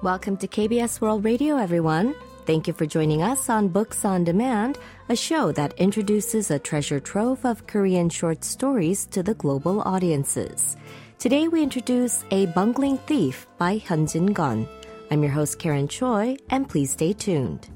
Welcome to KBS World Radio, everyone. Thank you for joining us on Books on Demand, a show that introduces a treasure trove of Korean short stories to the global audiences. Today we introduce A Bungling Thief by Hyunjin Gun. I'm your host Karen Choi, and please stay tuned.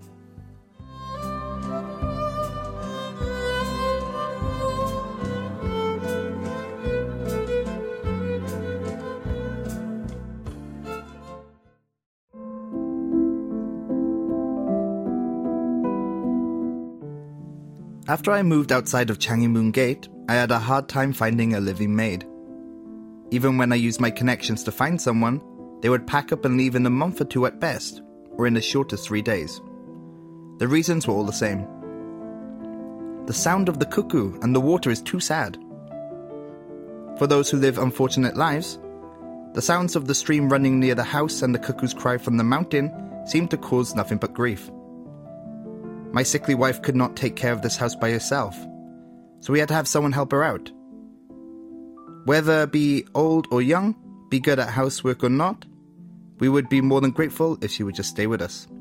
After I moved outside of Changilmun Gate, I had a hard time finding a living maid. Even when I used my connections to find someone, they would pack up and leave in a month or two at best, or in the shortest 3 days. The reasons were all the same. The sound of the cuckoo and the water is too sad. For those who live unfortunate lives, the sounds of the stream running near the house and the cuckoo's cry from the mountain seem to cause nothing but grief. My sickly wife could not take care of this house by herself, so we had to have someone help her out. Whether be old or young, be good at housework or not, we would be more than grateful if she would just stay with us.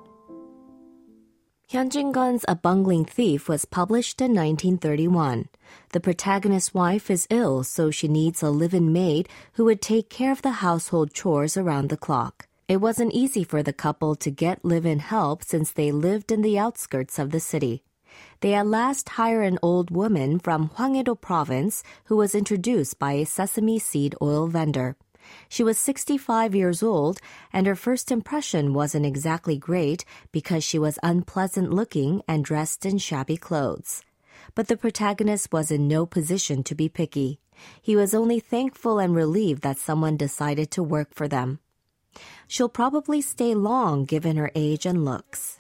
Hyunjin Gun's A Bungling Thief was published in 1931. The protagonist's wife is ill, so she needs a live-in maid who would take care of the household chores around the clock. It wasn't easy for the couple to get live-in help since they lived in the outskirts of the city. They at last hire an old woman from Hwanghae-do province who was introduced by a sesame seed oil vendor. She was 65 years old, and her first impression wasn't exactly great because she was unpleasant-looking and dressed in shabby clothes. But the protagonist was in no position to be picky. He was only thankful and relieved that someone decided to work for them. She'll probably stay long given her age and looks.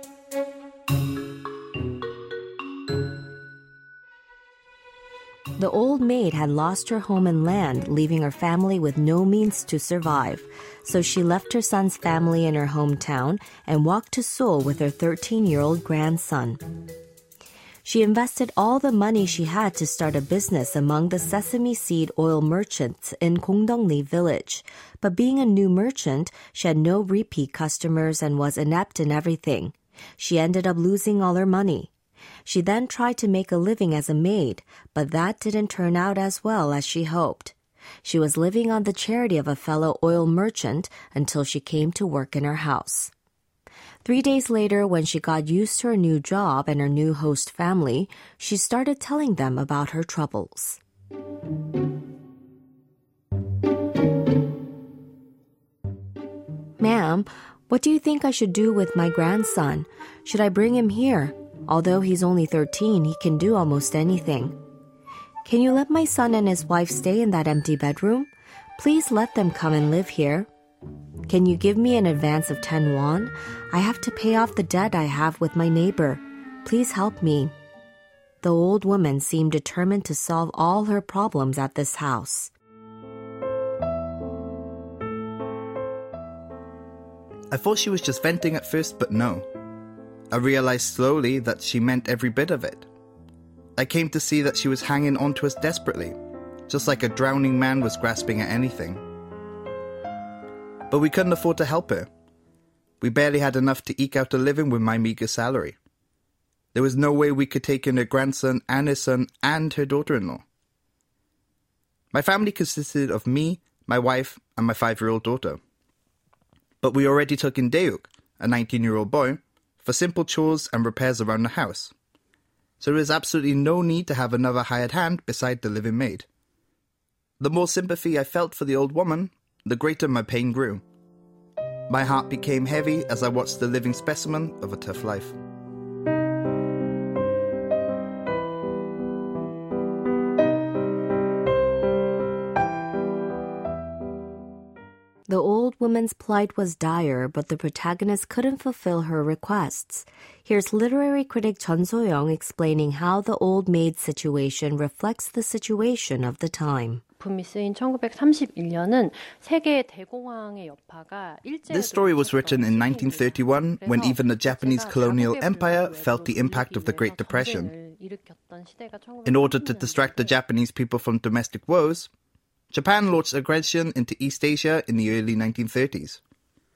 The old maid had lost her home and land, leaving her family with no means to survive. So she left her son's family in her hometown and walked to Seoul with her 13-year-old grandson. She invested all the money she had to start a business among the sesame seed oil merchants in Gongdeongli village. But being a new merchant, she had no repeat customers and was inept in everything. She ended up losing all her money. She then tried to make a living as a maid, but that didn't turn out as well as she hoped. She was living on the charity of a fellow oil merchant until she came to work in her house. 3 days later, when she got used to her new job and her new host family, she started telling them about her troubles. Ma'am, what do you think I should do with my grandson? Should I bring him here? Although he's only 13, he can do almost anything. Can you let my son and his wife stay in that empty bedroom? Please let them come and live here. Can you give me an advance of 10 won? I have to pay off the debt I have with my neighbor. Please help me. The old woman seemed determined to solve all her problems at this house. I thought she was just venting at first, but no. I realized slowly that she meant every bit of it. I came to see that she was hanging on to us desperately, just like a drowning man was grasping at anything. But we couldn't afford to help her. We barely had enough to eke out a living with my meager salary. There was no way we could take in her grandson and her son and her daughter-in-law. My family consisted of me, my wife, and my 5-year-old daughter. But we already took in Deuk, a 19-year-old boy, for simple chores and repairs around the house. So there was absolutely no need to have another hired hand beside the living maid. The more sympathy I felt for the old woman, the greater my pain grew. My heart became heavy as I watched the living specimen of a tough life. The old woman's plight was dire, but the protagonist couldn't fulfill her requests. Here's literary critic Chun So-young explaining how the old maid situation reflects the situation of the time. 작품이 쓰인 1931년은 세계 대공황의 여파가 This story was written in 1931 when even the Japanese colonial empire felt the impact of the Great Depression. In order to distract the Japanese people from domestic woes, Japan launched aggression into East Asia in the early 1930s.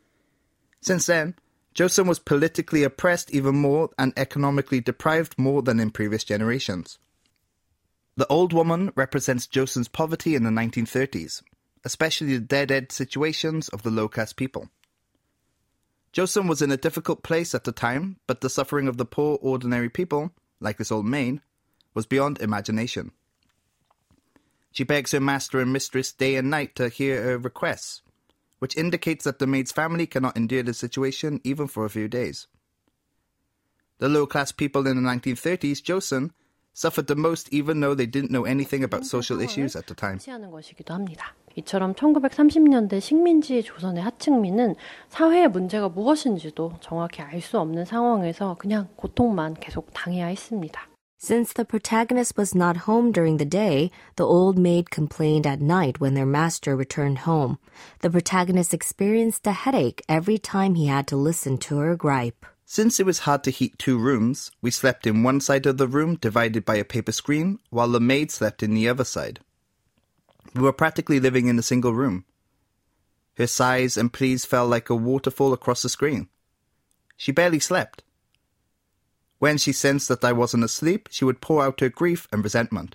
Since then, Joseon was politically oppressed even more and economically deprived more than in previous generations. The old woman represents Joseon's poverty in the 1930s, especially the dead-end situations of the low-caste people. Joseon was in a difficult place at the time, but the suffering of the poor, ordinary people, like this old maid, was beyond imagination. She begs her master and mistress day and night to hear her requests, which indicates that the maid's family cannot endure the situation even for a few days. The low-class people in the 1930s, Joseon, suffered the most even though they didn't know anything about social issues at the time. 이처럼 1930년대 식민지 조선의 하층민은 사회의 문제가 무엇인지도 정확히 알 수 없는 상황에서 그냥 고통만 계속 당해야 했습니다. Since the protagonist was not home during the day, the old maid complained at night when their master returned home. The protagonist experienced a headache every time he had to listen to her gripe. Since it was hard to heat two rooms, we slept in one side of the room divided by a paper screen, while the maid slept in the other side. We were practically living in a single room. Her sighs and pleas fell like a waterfall across the screen. She barely slept. When she sensed that I wasn't asleep, she would pour out her grief and resentment.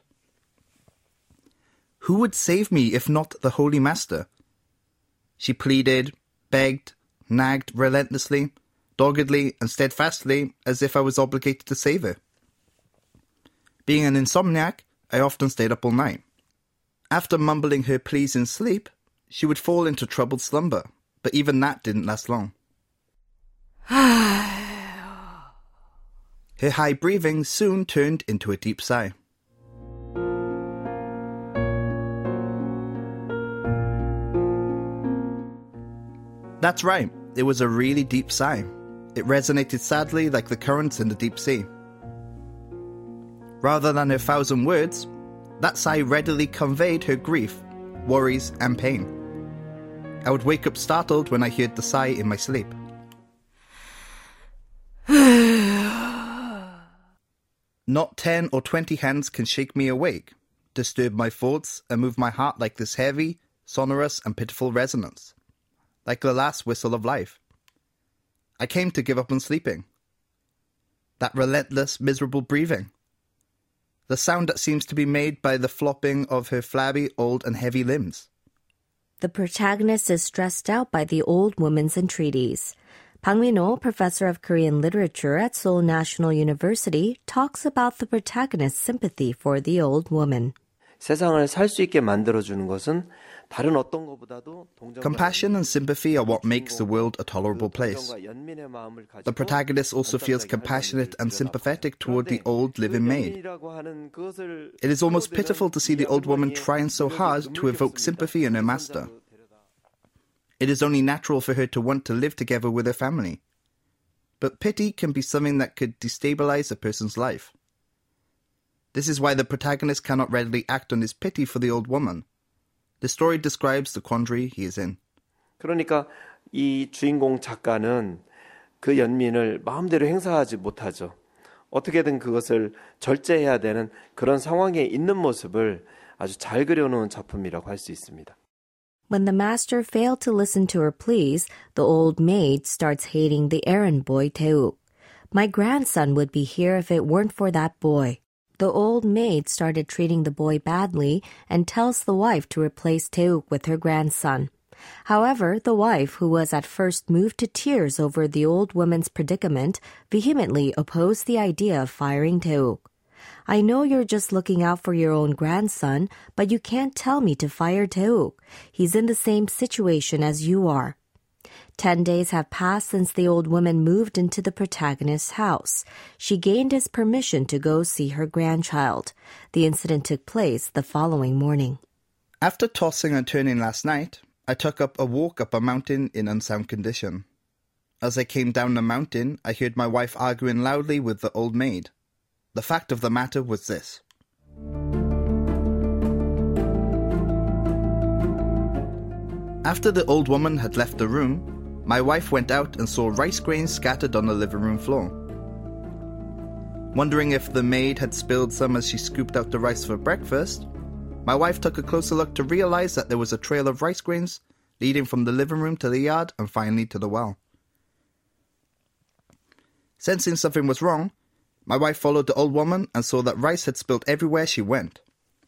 Who would save me if not the Holy Master? She pleaded, begged, nagged relentlessly, doggedly and steadfastly, as if I was obligated to save her. Being an insomniac, I often stayed up all night. After mumbling her pleas in sleep, she would fall into troubled slumber, but even that didn't last long. Her high breathing soon turned into a deep sigh. That's right, it was a really deep sigh. It resonated sadly like the currents in the deep sea. Rather than her thousand words, that sigh readily conveyed her grief, worries, and pain. I would wake up startled when I heard the sigh in my sleep. Not 10 or 20 hands can shake me awake, disturb my thoughts, and move my heart like this heavy, sonorous, and pitiful resonance, like the last whistle of life. I came to give up on sleeping. That relentless, miserable breathing. The sound that seems to be made by the flopping of her flabby, old, and heavy limbs. The protagonist is stressed out by the old woman's entreaties. Bang Min-ho, professor of Korean literature at Seoul National University, talks about the protagonist's sympathy for the old woman. 세상을 살 수 있게 만들어주는 것은 다른 어떤 것보다도 Compassion and sympathy are what makes the world a tolerable place. The protagonist also feels compassionate and sympathetic toward the old living maid. It is almost pitiful to see the old woman trying so hard to evoke sympathy in her master. It is only natural for her to want to live together with her family. But pity can be something that could destabilize a person's life. This is why the protagonist cannot readily act on his pity for the old woman. The story describes the quandary he is in. 그러니까 이 주인공 작가는 그 연민을 마음대로 행사하지 못하죠. 어떻게든 그것을 절제해야 되는 그런 상황에 있는 모습을 아주 잘 그려놓은 작품이라고 할 수 있습니다. When the master failed to listen to her pleas, the old maid starts hating the errand boy Taeuk. My grandson would be here if it weren't for that boy. The old maid started treating the boy badly and tells the wife to replace Taeuk with her grandson. However, the wife, who was at first moved to tears over the old woman's predicament, vehemently opposed the idea of firing Taeuk. I know you're just looking out for your own grandson, but you can't tell me to fire Taeuk. He's in the same situation as you are. 10 days have passed since the old woman moved into the protagonist's house. She gained his permission to go see her grandchild. The incident took place the following morning. After tossing and turning last night, I took up a walk up a mountain in unsound condition. As I came down the mountain, I heard my wife arguing loudly with the old maid. The fact of the matter was this. After the old woman had left the room, my wife went out and saw rice grains scattered on the living room floor. Wondering if the maid had spilled some as she scooped out the rice for breakfast, my wife took a closer look to realize that there was a trail of rice grains leading from the living room to the yard and finally to the well. Sensing something was wrong, my wife followed the old woman and saw that rice had spilled everywhere she went.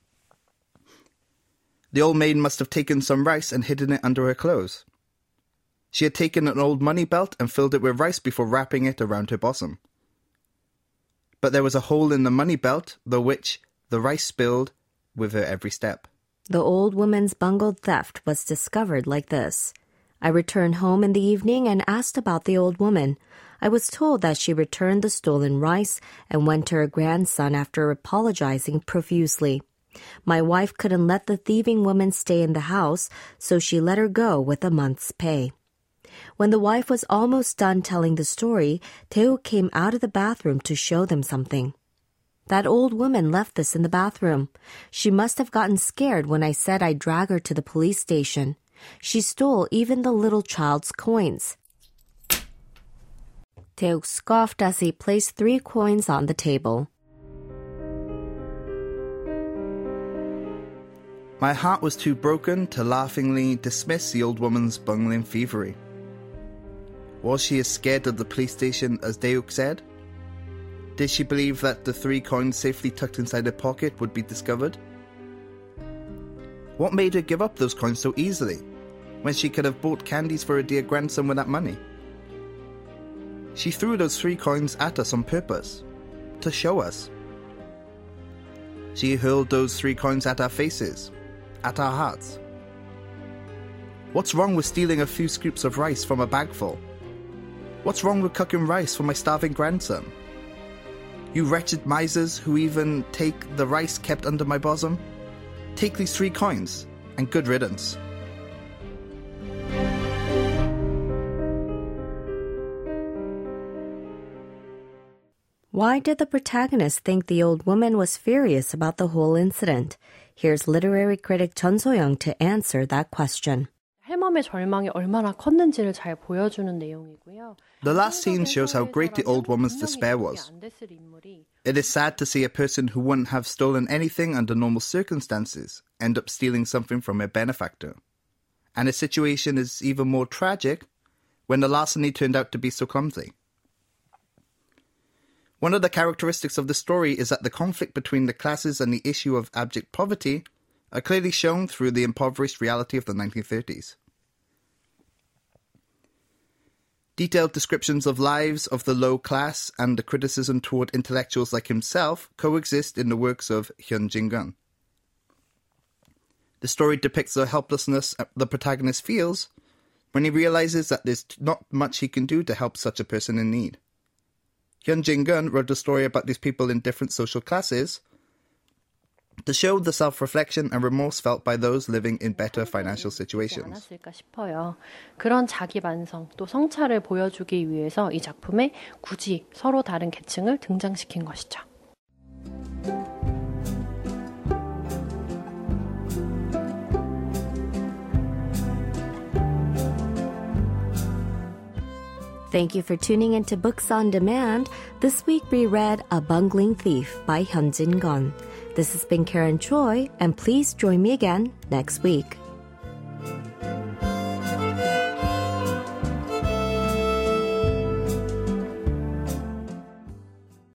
The old maid must have taken some rice and hidden it under her clothes. She had taken an old money belt and filled it with rice before wrapping it around her bosom. But there was a hole in the money belt, through which the rice spilled with her every step. The old woman's bungled theft was discovered like this. I returned home in the evening and asked about the old woman. I was told that she returned the stolen rice and went to her grandson after apologizing profusely. My wife couldn't let the thieving woman stay in the house, so she let her go with a month's pay. When the wife was almost done telling the story, Tae-wook came out of the bathroom to show them something. That old woman left this in the bathroom. She must have gotten scared when I said I'd drag her to the police station. She stole even the little child's coins. Tae-wook scoffed as he placed 3 coins on the table. My heart was too broken to laughingly dismiss the old woman's bungling thievery. Was she as scared of the police station as Tae-wook said? Did she believe that the 3 coins safely tucked inside her pocket would be discovered? What made her give up those coins so easily, when she could have bought candies for her dear grandson with that money? She threw those 3 coins at us on purpose, to show us. She hurled those 3 coins at our faces, at our hearts. What's wrong with stealing a few scoops of rice from a bagful? What's wrong with cooking rice for my starving grandson? You wretched misers who even take the rice kept under my bosom? Take these 3 coins, and good riddance. Why did the protagonist think the old woman was furious about the whole incident? Here's literary critic Chun So-young to answer that question. 할멈의 절망이 얼마나 컸는지를 잘 보여주는 내용이고요. The last scene shows how great the old woman's despair was. It is sad to see a person who wouldn't have stolen anything under normal circumstances end up stealing something from her benefactor. And the situation is even more tragic when the larceny turned out to be so clumsy. One of the characteristics of the story is that the conflict between the classes and the issue of abject poverty are clearly shown through the impoverished reality of the 1930s. Detailed descriptions of lives of the low class and the criticism toward intellectuals like himself coexist in the works of Hyun Jin-gun. The story depicts the helplessness the protagonist feels when he realizes that there's not much he can do to help such a person in need. Hyun Jin-gun wrote a story about these people in different social classes to show the self-reflection and remorse felt by those living in better financial situations. 싶어요. 그런 자기 반성 또 성찰을 보여주기 위해서 이 작품에 굳이 서로 다른 계층을 등장시킨 것이죠. Thank you for tuning into Books on Demand. This week we read A Bungling Thief by Hyun Jin-gun. This has been Karen Choi, and please join me again next week.